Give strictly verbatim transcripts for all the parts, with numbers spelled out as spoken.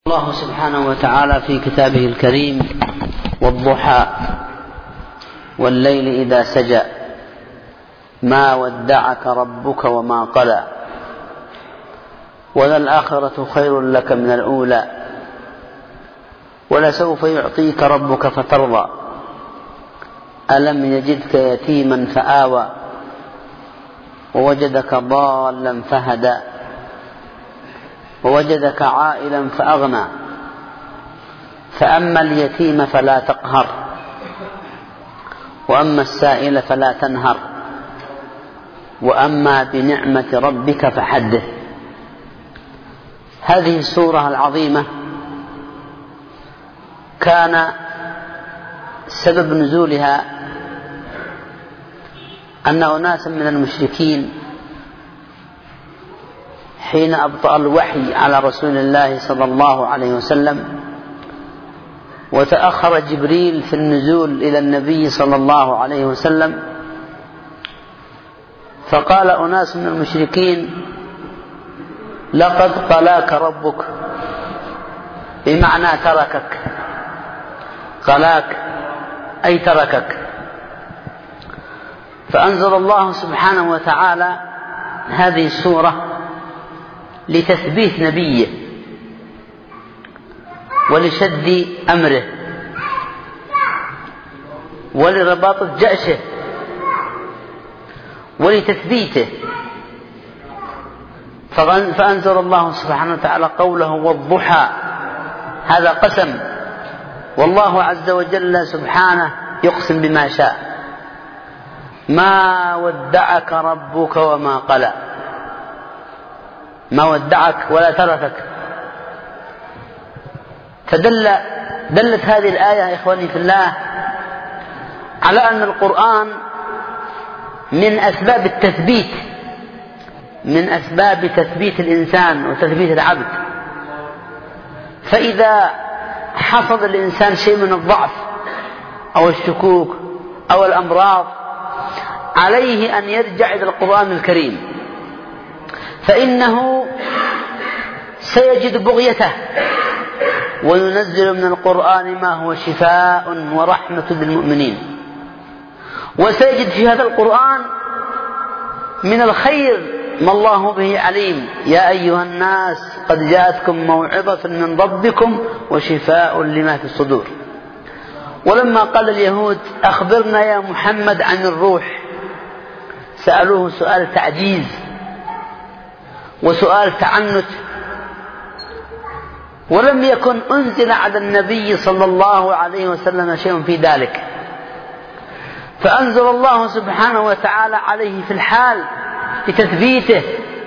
الله سبحانه وتعالى في كتابه الكريم: والضحى والليل إذا سجى ما ودعك ربك وما قلى وللآخرة خير لك من الأولى ولسوف يعطيك ربك فترضى ألم يجدك يتيما فآوى ووجدك ضالا فهدى ووجدك عائلا فأغنى فأما اليتيم فلا تقهر وأما السائل فلا تنهر وأما بنعمة ربك فحدث. هذه السورة العظيمة كان سبب نزولها أن أناسا من المشركين حين أبطأ الوحي على رسول الله صلى الله عليه وسلم وتأخر جبريل في النزول إلى النبي صلى الله عليه وسلم، فقال أناس من المشركين: لقد قلاك ربك، بمعنى تركك. قلاك أي تركك. فأنزل الله سبحانه وتعالى هذه السورة لتثبيت نبيه ولشد أمره ولرباط جأشه ولتثبيته. فأنزل الله سبحانه وتعالى قوله: والضحى. هذا قسم، والله عز وجل سبحانه يقسم بما شاء. ما ودعك ربك وما قلى، ما ودعك ولا تركك. فدل دلت هذه الآية يا إخواني في الله على أن القرآن من أسباب التثبيت، من أسباب تثبيت الإنسان وتثبيت العبد. فإذا حصل الإنسان شيء من الضعف أو الشكوك أو الأمراض عليه أن يرجع إلى القرآن الكريم، فإنه سيجد بغيته، وينزل من القرآن ما هو شفاء ورحمة للمؤمنين. وسيجد في هذا القرآن من الخير ما الله به عليم. يا أيها الناس قد جاءتكم موعظة من ربكم وشفاء لما في الصدور. ولما قال اليهود: أخبرنا يا محمد عن الروح، سألوه سؤال تعجيز وسؤال تعنت، ولم يكن أنزل على النبي صلى الله عليه وسلم شيء في ذلك. فأنزل الله سبحانه وتعالى عليه في الحال لتثبيته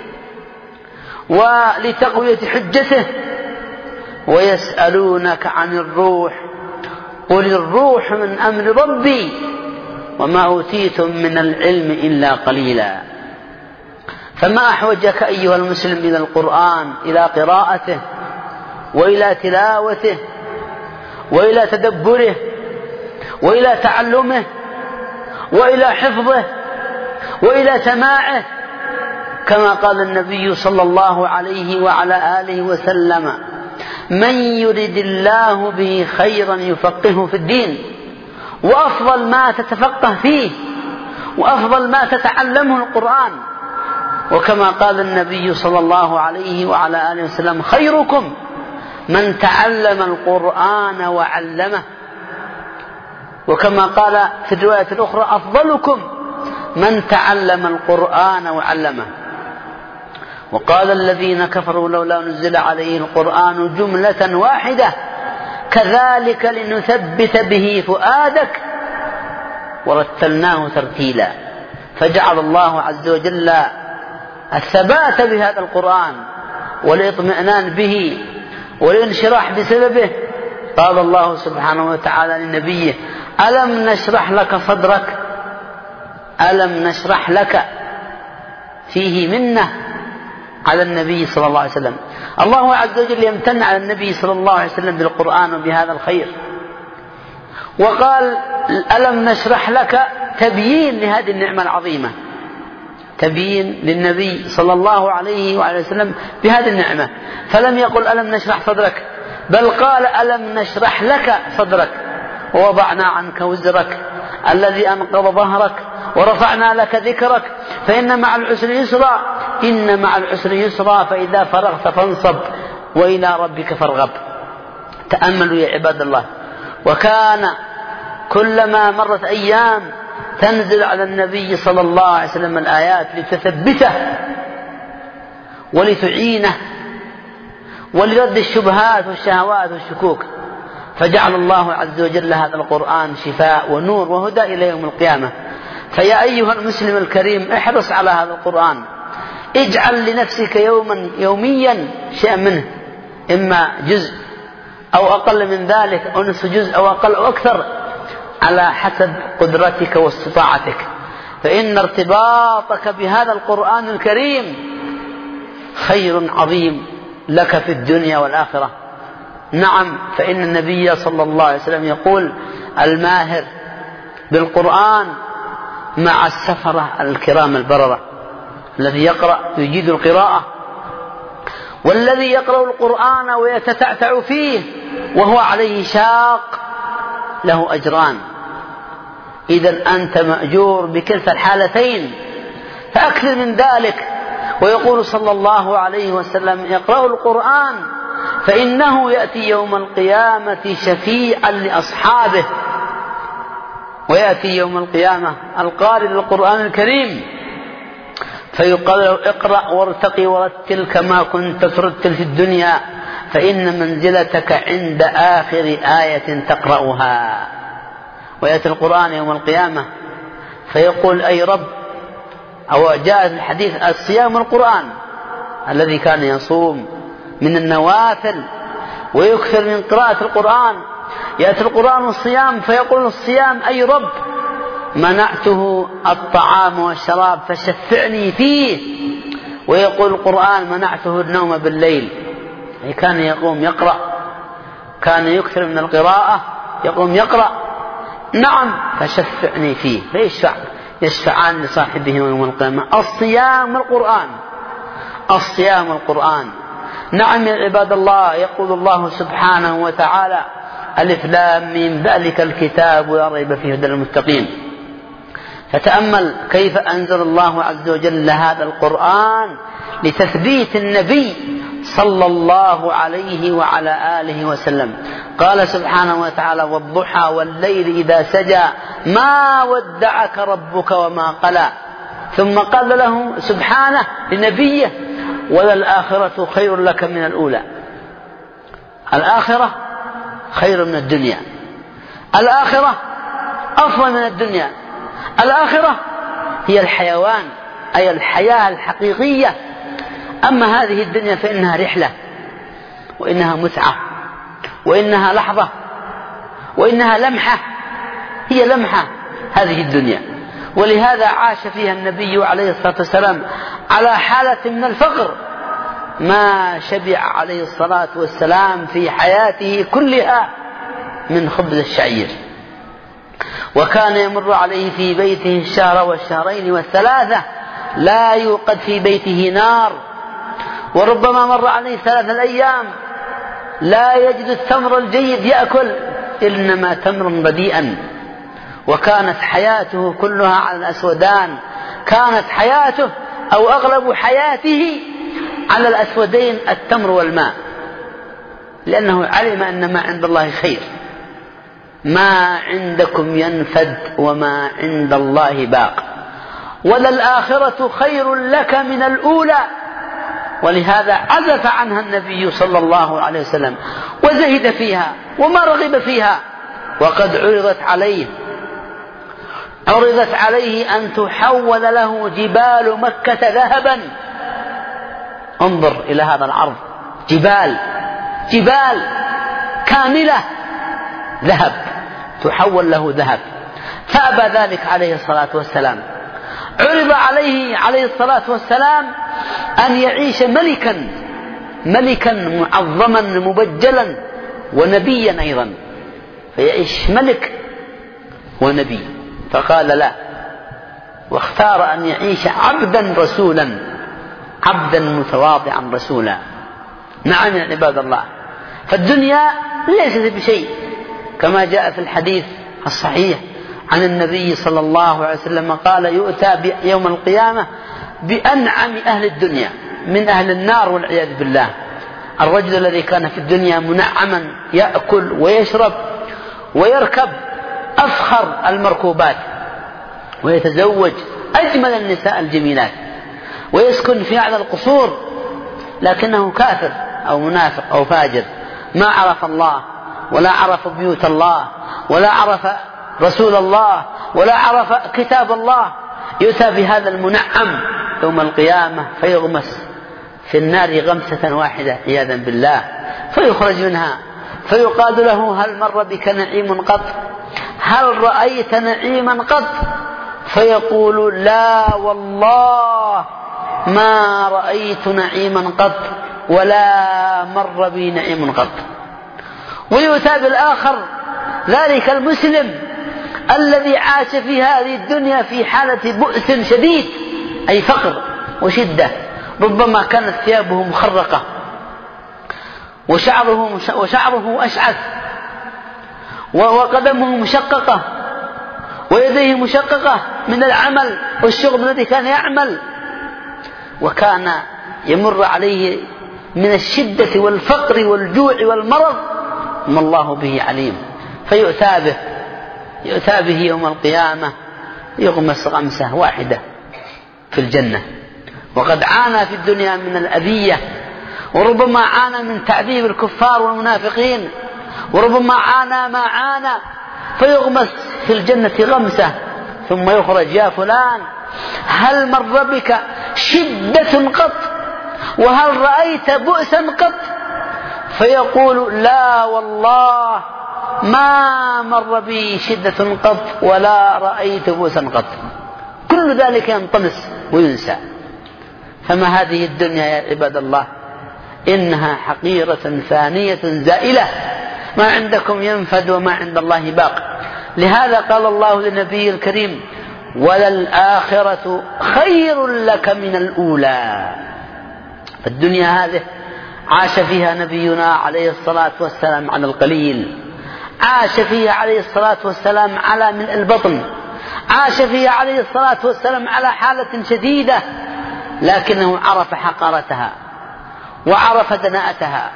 ولتقوية حجته. ويسألونك عن الروح قل الروح من أمر ربي وما أوتيتم من العلم إلا قليلا. فما أحوجك أيها المسلم إلى القرآن، إلى قراءته وإلى تلاوته وإلى تدبره وإلى تعلمه وإلى حفظه وإلى سماعه، كما قال النبي صلى الله عليه وعلى آله وسلم: من يرد الله به خيرا يفقهه في الدين. وأفضل ما تتفقه فيه وأفضل ما تتعلمه القرآن. وكما قال النبي صلى الله عليه وعلى آله وسلم: خيركم من تعلم القرآن وعلمه. وكما قال في الرواية الأخرى: أفضلكم من تعلم القرآن وعلمه. وقال الذين كفروا: لولا نزل عليه القرآن جملة واحدة كذلك لنثبت به فؤادك ورتلناه ترتيلا. فجعل الله عز وجل الثبات بهذا القرآن والاطمئنان به والانشراح بسببه. قال الله سبحانه وتعالى لنبيه: ألم نشرح لك صدرك. ألم نشرح لك، فيه منة على النبي صلى الله عليه وسلم. الله عز وجل يمتن على النبي صلى الله عليه وسلم بالقرآن وبهذا الخير. وقال: ألم نشرح لك، تبيين لهذه النعمة العظيمة، تبيين للنبي صلى الله عليه وعلى وسلم بهذه النعمة. فلم يقل ألم نشرح صدرك، بل قال ألم نشرح لك صدرك ووضعنا عنك وزرك الذي أنقض ظهرك ورفعنا لك ذكرك فإن مع العسر يسرا إن مع العسر يسرا فإذا فرغت فانصب وإلى ربك فارغب. تأملوا يا عباد الله. وكان كلما مرت أيام تنزل على النبي صلى الله عليه وسلم الآيات لتثبته ولتعينه ولرد الشبهات والشهوات والشكوك، فجعل الله عز وجل هذا القرآن شفاء ونور وهدى إلى يوم القيامة. فيا أيها المسلم الكريم احرص على هذا القرآن، اجعل لنفسك يوما يوميا شيئا منه، إما جزء أو أقل من ذلك أو نصف جزء أو أقل أو أكثر على حسب قدرتك واستطاعتك، فإن ارتباطك بهذا القرآن الكريم خير عظيم لك في الدنيا والآخرة. نعم، فإن النبي صلى الله عليه وسلم يقول الماهر بالقرآن مع السفرة الكرام البررة، الذي يقرأ يجيد القراءة، والذي يقرأ القرآن ويتتعتع فيه وهو عليه شاق له أجران. إذن أنت مأجور بكلتا الحالتين، فأكثر من ذلك. ويقول صلى الله عليه وسلم اقرأوا القرآن فإنه يأتي يوم القيامة شفيعا لأصحابه. ويأتي يوم القيامة القارئ للقرآن الكريم فيقال له اقرأ وارتقي ورتل كما كنت ترتل في الدنيا فإن منزلتك عند آخر آية تقرأها. ويأتي القرآن يوم القيامة فيقول أي رب، أو جاء في الحديث الصيام القرآن الذي كان يصوم من النوافل ويكثر من قراءة القرآن، يأتي القرآن والصيام فيقول الصيام أي رب منعته الطعام والشراب فشفعني فيه، ويقول القرآن منعته النوم بالليل، يعني كان يقوم يقرأ، كان يكثر من القراءة يقوم يقرأ، نعم فشفعني فيه، فيشفع يشفعان لصاحبه يوم القيامة. الصيام القرآن، الصيام القرآن. نعم يا عباد الله، يقول الله سبحانه وتعالى ألف لام ميم ذلك الكتاب لا ريب فيه هدى للمتقين. فتأمل كيف أنزل الله عز وجل هذا القرآن لتثبيت النبي صلى الله عليه وعلى آله وسلم. قال سبحانه وتعالى والضحى والليل إذا سجى ما ودعك ربك وما قلى. ثم قال له سبحانه لنبيه وللآخرة خير لك من الأولى. الآخرة خير من الدنيا، الآخرة أفضل من الدنيا، الآخرة هي الحيوان أي الحياة الحقيقية. أما هذه الدنيا فإنها رحلة، وإنها متعة، وإنها لحظة، وإنها لمحة، هي لمحة هذه الدنيا. ولهذا عاش فيها النبي عليه الصلاة والسلام على حالة من الفقر ما شبع عليه الصلاة والسلام في حياته كلها من خبز الشعير. وكان يمر عليه في بيته الشهر والشهرين والثلاثة لا يوقد في بيته نار، وربما مر عليه ثلاثة الأيام لا يجد التمر الجيد يأكل إنما تمر رديئا. وكانت حياته كلها على الأسودان، كانت حياته أو أغلب حياته على الأسودين التمر والماء، لأنه علم أن ما عند الله خير، ما عندكم ينفد وما عند الله باق، وللآخرة خير لك من الأولى. ولهذا عزف عنها النبي صلى الله عليه وسلم وزهد فيها وما رغب فيها. وقد عرضت عليه عرضت عليه أن تحول له جبال مكة ذهبا. انظر إلى هذا العرض، جبال جبال كاملة ذهب تحول له ذهب، فأبى ذلك عليه الصلاة والسلام. عرض عليه عليه الصلاة والسلام أن يعيش ملكا ملكا معظما مبجلا ونبيا أيضا، فيعيش ملك ونبي، فقال لا، واختار أن يعيش عبدا رسولا، عبدا متواضعا رسولا. نعم يا عباد الله، فالدنيا ليست بشيء، كما جاء في الحديث الصحيح عن النبي صلى الله عليه وسلم قال: يؤتى يوم القيامة بأنعم أهل الدنيا من أهل النار والعياذ بالله، الرجل الذي كان في الدنيا منعما يأكل ويشرب ويركب أفخر المركوبات ويتزوج أجمل النساء الجميلات ويسكن في أعلى القصور، لكنه كافر أو منافق أو فاجر، ما عرف الله ولا عرف بيوت الله ولا عرف رسول الله ولا عرف كتاب الله. يؤتى بهذا المنعم يوم القيامة فيغمس في النار غمسة واحدة عياذا بالله، فيخرج منها فيقال له: هل مر بك نعيم قط؟ هل رأيت نعيما قط؟ فيقول: لا والله ما رأيت نعيما قط ولا مر بي نعيم قط. ويؤتى بالآخر ذلك المسلم الذي عاش في هذه الدنيا في حالة بؤس شديد، أي فقر وشدة، ربما كانت ثيابه مخرقة وشعره, وشعره أشعث وقدمه مشققة ويديه مشققة من العمل والشغل الذي كان يعمل، وكان يمر عليه من الشدة والفقر والجوع والمرض ما الله به عليم. فيؤتى به يؤتى به يوم القيامة يغمس غمسة واحدة في الجنة، وقد عانى في الدنيا من الأذية، وربما عانى من تعذيب الكفار والمنافقين، وربما عانى ما عانى، فيغمس في الجنة غمسة ثم يخرج: يا فلان هل مر بك شدة قط؟ وهل رأيت بؤسا قط؟ فيقول: لا والله ما مر بي شدة قط ولا رأيت بؤسا قط. كل ذلك ينطمس وينسى. فما هذه الدنيا يا عباد الله؟ إنها حقيرة فانية زائلة، ما عندكم ينفد وما عند الله باق. لهذا قال الله للنبي الكريم: وللآخرة خير لك من الأولى. الدنيا هذه عاش فيها نبينا عليه الصلاة والسلام على القليل، عاش فيها عليه الصلاة والسلام على ملء البطن، عاش فيها عليه الصلاة والسلام على حالة شديدة، لكنه عرف حقارتها وعرف دناءتها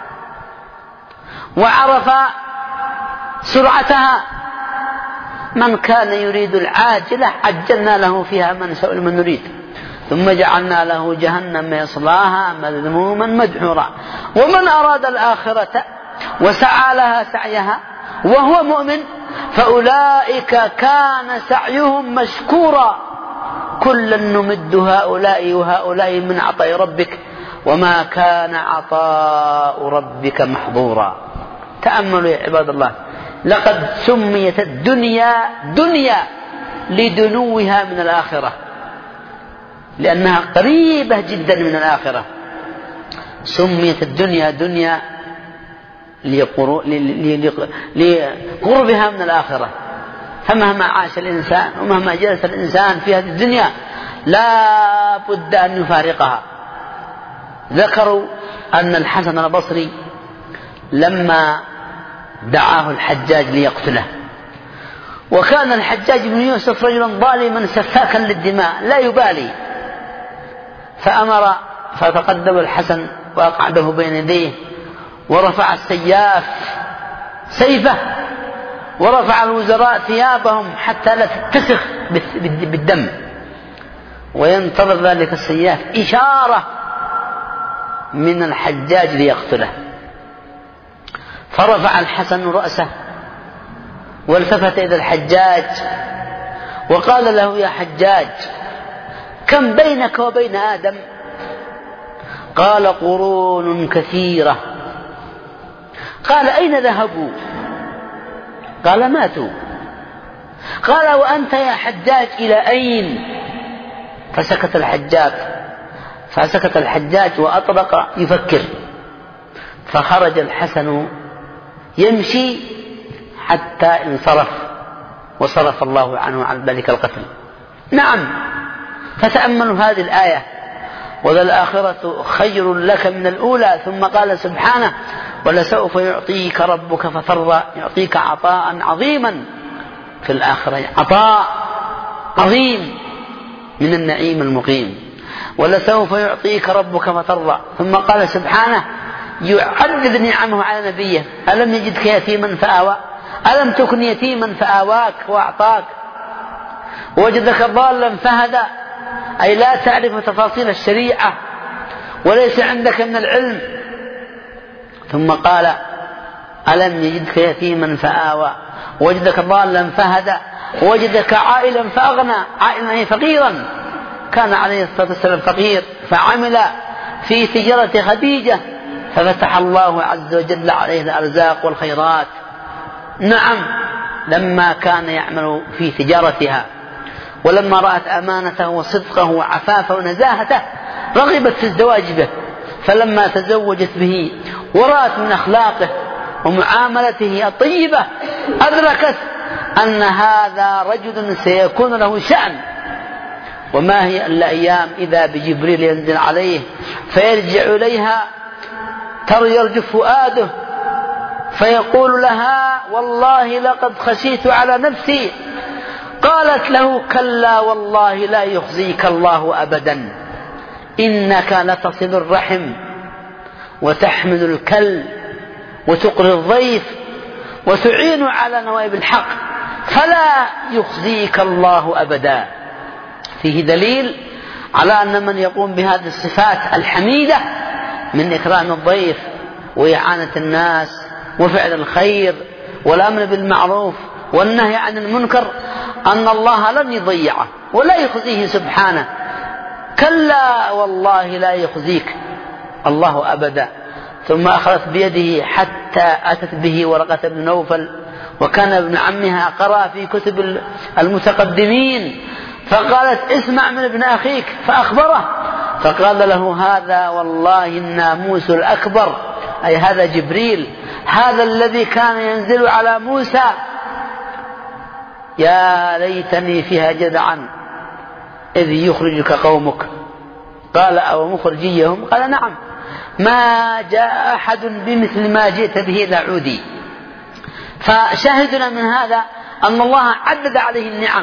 وعرف سرعتها. من كان يريد العاجلة عجلنا له فيها ما نشاء لمن نريد، ثم جعلنا له جهنم يصلاها مذموما مدحورا. ومن أراد الآخرة وسعى لها سعيها وهو مؤمن فأولئك كان سعيهم مشكورا. كلا نمد هؤلاء وهؤلاء من عطاء ربك وما كان عطاء ربك محظورا. تأملوا يا عباد الله، لقد سميت الدنيا دنيا لدنوها من الآخرة، لأنها قريبة جدا من الآخرة. سميت الدنيا دنيا لقربها من الآخرة. فمهما عاش الإنسان ومهما جلس الإنسان في هذه الدنيا لا بد أن يفارقها. ذكروا أن الحسن البصري لما دعاه الحجاج ليقتله، وكان الحجاج بن يوسف رجلا ظالما سفاكا للدماء لا يبالي، فأمر فتقدم الحسن وأقعده بين يديه ورفع السياف سيفه ورفع الوزراء ثيابهم حتى لا تتسخ بالدم، وينتظر ذلك السياف إشارة من الحجاج ليقتله. فرفع الحسن رأسه والتفت إلى الحجاج وقال له: يا حجاج كم بينك وبين آدم؟ قال: قرون كثيرة. قال: أين ذهبوا؟ قال: ماتوا. قال: وأنت يا حجاج إلى أين؟ فسكت الحجاج فسكت الحجاج وأطلق يفكر. فخرج الحسن يمشي حتى انصرف وصرف الله عنه عن ذلك القتل. نعم، فتأملوا هذه الآية: وللآخرة خير لك من الأولى. ثم قال سبحانه: ولسوف يعطيك ربك فترضى، يعطيك عطاء عظيما في الآخرة، عطاء عظيم من النعيم المقيم. ولسوف يعطيك ربك فترضى. ثم قال سبحانه يعدد نعمه على نبيه: ألم يجدك يتيما فآوى، ألم تكن يتيما فآواك وأعطاك، ووجدك ضالا فهدى، أي لا تعرف تفاصيل الشريعة وليس عندك من العلم. ثم قال ألم يجدك يتيما فآوى، ووجدك ضالا فهدى، ووجدك عائلا فأغنى. عائلا أي فقيرا، كان عليه الصلاة والسلام فقير، فعمل في تجارة خديجة ففتح الله عز وجل عليه الأرزاق والخيرات. نعم، لما كان يعمل في تجارتها، ولما رأت أمانته وصدقه وعفافه ونزاهته رغبت في الزواج به، فلما تزوجت به ورأت من أخلاقه ومعاملته الطيبة أدركت أن هذا رجل سيكون له شأن. وما هي إلا أيام إذا بجبريل ينزل عليه فيرجع إليها ترجف فؤاده فيقول لها والله لقد خشيت على نفسي. قالت له كلا والله لا يخزيك الله أبدا، إنك لتصل الرحم وتحمل الكل وتقري الضيف وتعين على نوائب الحق، فلا يخزيك الله أبدا. فيه دليل على أن من يقوم بهذه الصفات الحميدة من إكرام الضيف وإعانة الناس وفعل الخير والأمر بالمعروف والنهي عن المنكر أن الله لن يضيعه ولا يخزيه سبحانه. كلا والله لا يخزيك الله أبدا. ثم أخذت بيده حتى أتت به ورقة بن نوفل، وكان ابن عمها قرأ في كتب المتقدمين، فقالت اسمع من ابن أخيك، فأخبره فقال له هذا والله الناموس الأكبر، أي هذا جبريل، هذا الذي كان ينزل على موسى. يا ليتني فيها جدعا إذ يخرجك قومك. قال أو مخرجيهم؟ قال نعم، ما جاء أحد بمثل ما جئت به إلا عودي. فشاهدنا من هذا أن الله عدد عليه النعم: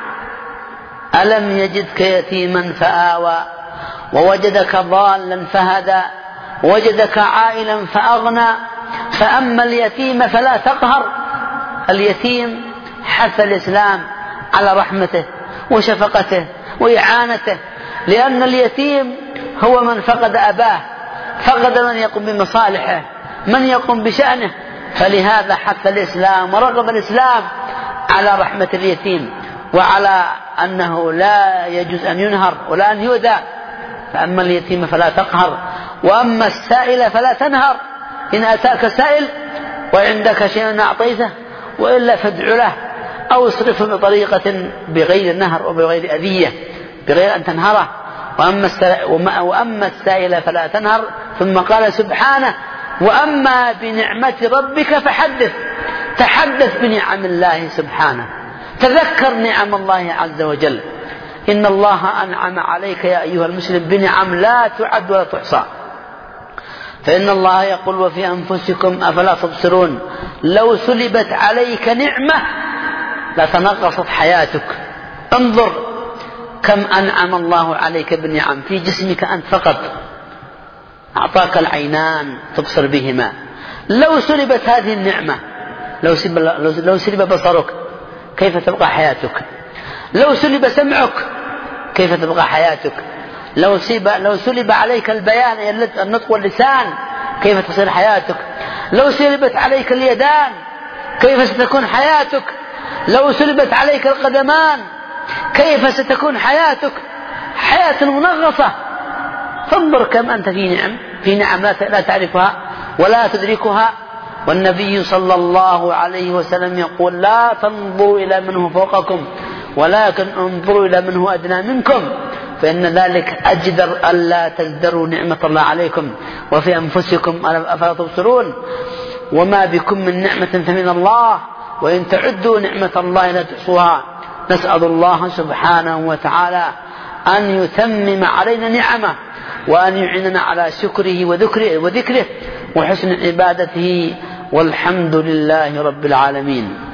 ألم يجدك يتيما فآوى، ووجدك ضالا فهدى، ووجدك عائلا فأغنى. فأما اليتيم فلا تقهر. اليتيم حث الإسلام على رحمته وشفقته وإعانته، لأن اليتيم هو من فقد أباه، فقد من يقوم بمصالحه، من يقوم بشأنه، فلهذا حث الإسلام ورغب الإسلام على رحمة اليتيم وعلى أنه لا يجوز أن ينهر ولا أن يؤذى. فأما اليتيم فلا تقهر، وأما السائل فلا تنهر. إن أتاك سائل وعندك شيء أعطيته، وإلا فادع له أو اصرفه بطريقة بغير نهر وبغير أذية، بغير أن تنهره. وأما السائل فلا تنهر. ثم قال سبحانه وأما بنعمة ربك فحدث. تحدث بنعم الله سبحانه، تذكر نعم الله عز وجل. إن الله أنعم عليك يا أيها المسلم بنعم لا تعد ولا تحصى. فإن الله يقول وفي أنفسكم أفلا تبصرون. لو سلبت عليك نعمة لتنغصت حياتك. انظر كم أنعم الله عليك بالنعم في جسمك أنت فقط. أعطاك العينان تبصر بهما، لو سلبت هذه النعمة، لو سلب, لو سلب بصرك كيف تبقى حياتك؟ لو سلب سمعك كيف تبقى حياتك؟ لو سلب, لو سلب عليك البيان النطق واللسان كيف تصير حياتك؟ لو سلبت عليك اليدان كيف ستكون حياتك؟ لو سلبت عليك القدمان كيف ستكون حياتك؟ حياة منغصة. فانظر كم أنت في نعم في نعم لا تعرفها ولا تدركها. والنبي صلى الله عليه وسلم يقول لا تنظروا إلى من هو فوقكم ولكن انظروا إلى من هو أدنى منكم، فإن ذلك أجدر ألا تزدروا نعمة الله عليكم وفي أنفسكم أفلا تبصرون. وما بكم من نعمة فمن الله وإن تعدوا نعمة الله لا تحصوها. نسأل الله سبحانه وتعالى أن يتمم علينا نعمه وأن يعيننا على شكره وذكره, وذكره وحسن عبادته، والحمد لله رب العالمين.